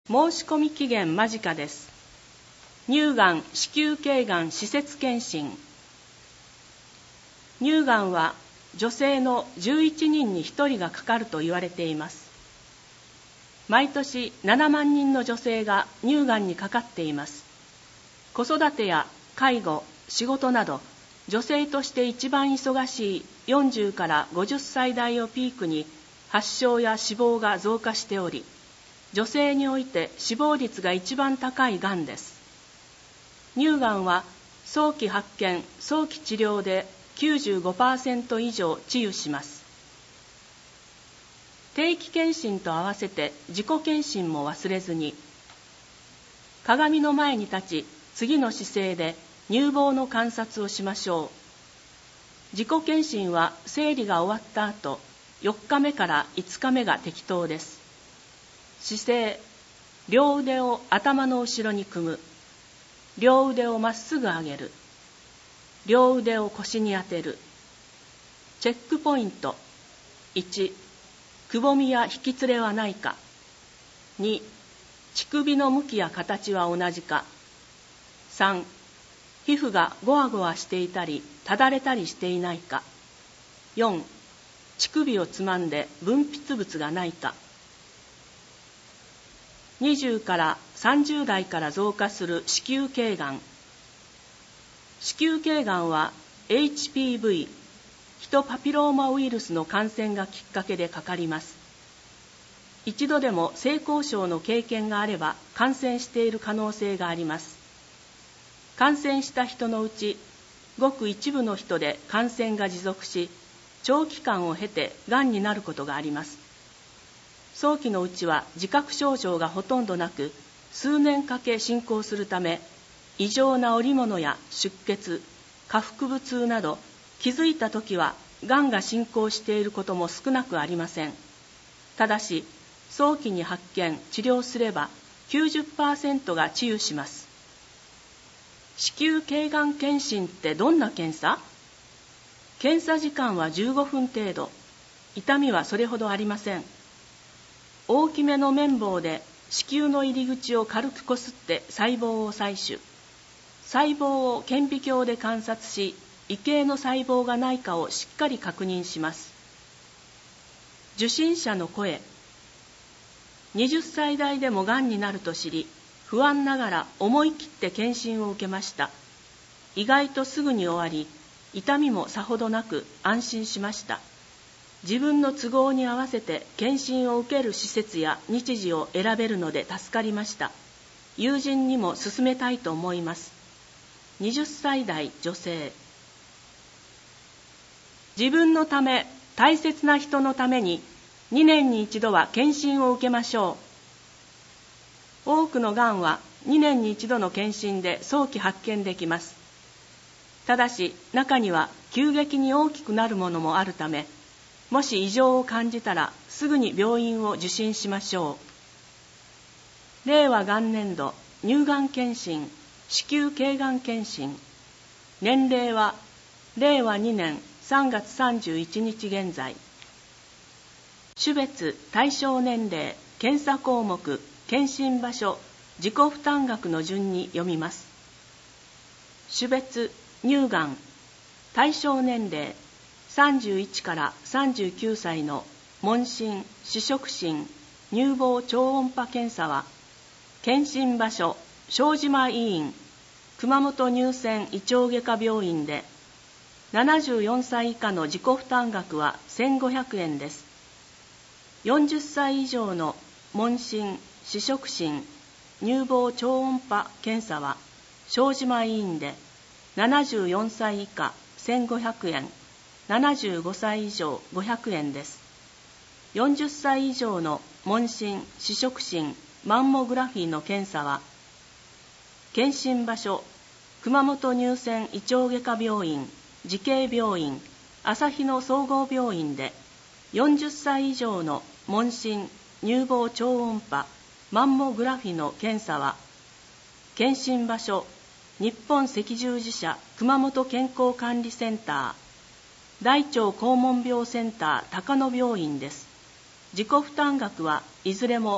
申し込み期限間近です。乳がん、子宮頸がん施設検診。乳がんは女性の11人に1人がかかると言われています。毎年7万人の女性が乳がんにかかっています。子育てや介護、仕事など、女性として一番忙しい40から50歳代をピークに発症や死亡が増加しており、女性において死亡率が一番高いがんです。乳がんは早期発見、早期治療で 95% 以上治癒します。定期検診と合わせて自己検診も忘れずに、鏡の前に立ち、次の姿勢で乳房の観察をしましょう。自己検診は生理が終わった後、4日目から5日目が適当です。姿勢、両腕を頭の後ろに組む。両腕をまっすぐ上げる。両腕を腰に当てる。チェックポイント。1、くぼみや引きつれはないか。2、乳首の向きや形は同じか。3、皮膚がゴワゴワしていたり、ただれたりしていないか。4、乳首をつまんで分泌物がないか。20から30代から増加する子宮頸がん。子宮頸がんは HPV、ヒトパピローマウイルスの感染がきっかけでかかります。一度でも性交渉の経験があれば感染している可能性があります。感染した人のうち、ごく一部の人で感染が持続し、長期間を経てがんになることがあります。早期のうちは自覚症状がほとんどなく、数年かけ進行するため、異常な織物や出血、下腹部痛など、気づいたときはがんが進行していることも少なくありません。ただし、早期に発見、治療すれば 90% が治癒します。子宮頸がん検診ってどんな検査？検査時間は15分程度。痛みはそれほどありません。大きめの綿棒で子宮の入り口を軽くこすって細胞を採取。細胞を顕微鏡で観察し、異形の細胞がないかをしっかり確認します。受診者の声。20歳代でもがんになると知り、不安ながら思い切って検診を受けました。意外とすぐに終わり、痛みもさほどなく安心しました。自分の都合に合わせて検診を受ける施設や日時を選べるので助かりました。友人にも勧めたいと思います。20歳代女性。自分のため、大切な人のために2年に一度は検診を受けましょう。多くのがんは2年に一度の検診で早期発見できます。ただし中には急激に大きくなるものもあるため、もし異常を感じたらすぐに病院を受診しましょう。令和元年度乳がん検診、子宮頸がん検診。年齢は令和2年3月31日現在。種別、対象年齢、検査項目、検診場所、自己負担額の順に読みます。種別、乳がん。対象年齢、31から39歳の問診、視触診、乳房超音波検査は、検診場所、庄島医院、熊本乳腺胃腸外科病院で、74歳以下の自己負担額は1500円です。40歳以上の問診、視触診、乳房超音波検査は、庄島医院で、74歳以下1500円、75歳以上500円です。40歳以上の問診、視触診、マンモグラフィーの検査は、検診場所、熊本乳腺胃腸外科病院、慈恵病院、朝日野総合病院で、40歳以上の問診、乳房超音波、マンモグラフィーの検査は、検診場所、日本赤十字社熊本健康管理センター、大腸肛門病センター高野病院です。自己負担額はいずれも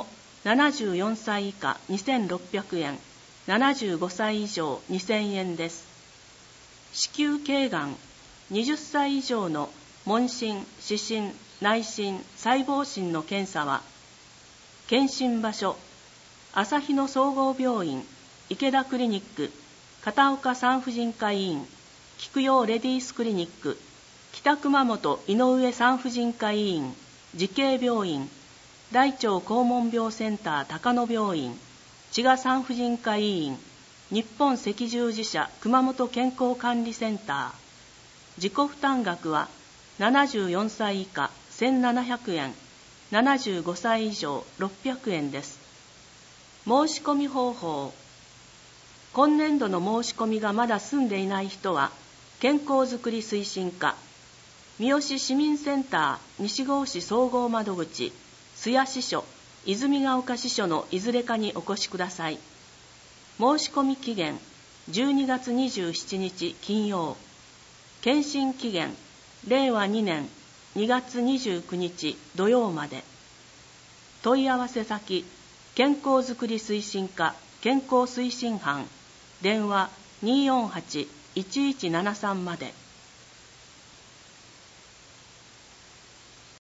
74歳以下2600円、75歳以上2000円です。子宮頸がん、20歳以上の問診、視診、内診、細胞診の検査は、検診場所、朝日野総合病院、池田クリニック、片岡産婦人科医院、菊陽レディースクリニック、北熊本井上産婦人科医院、慈恵病院、大腸肛門病センター高野病院、千賀産婦人科医院、日本赤十字社熊本健康管理センター。自己負担額は74歳以下1700円、75歳以上600円です。申し込み方法。今年度の申し込みがまだ済んでいない人は、健康づくり推進課、三好市民センター西郷市総合窓口、須谷支所、泉ヶ丘支所のいずれかにお越しください。申し込み期限、12月27日金曜。検診期限、令和2年2月29日土曜まで。問い合わせ先、健康づくり推進課健康推進班、電話248-1173まで。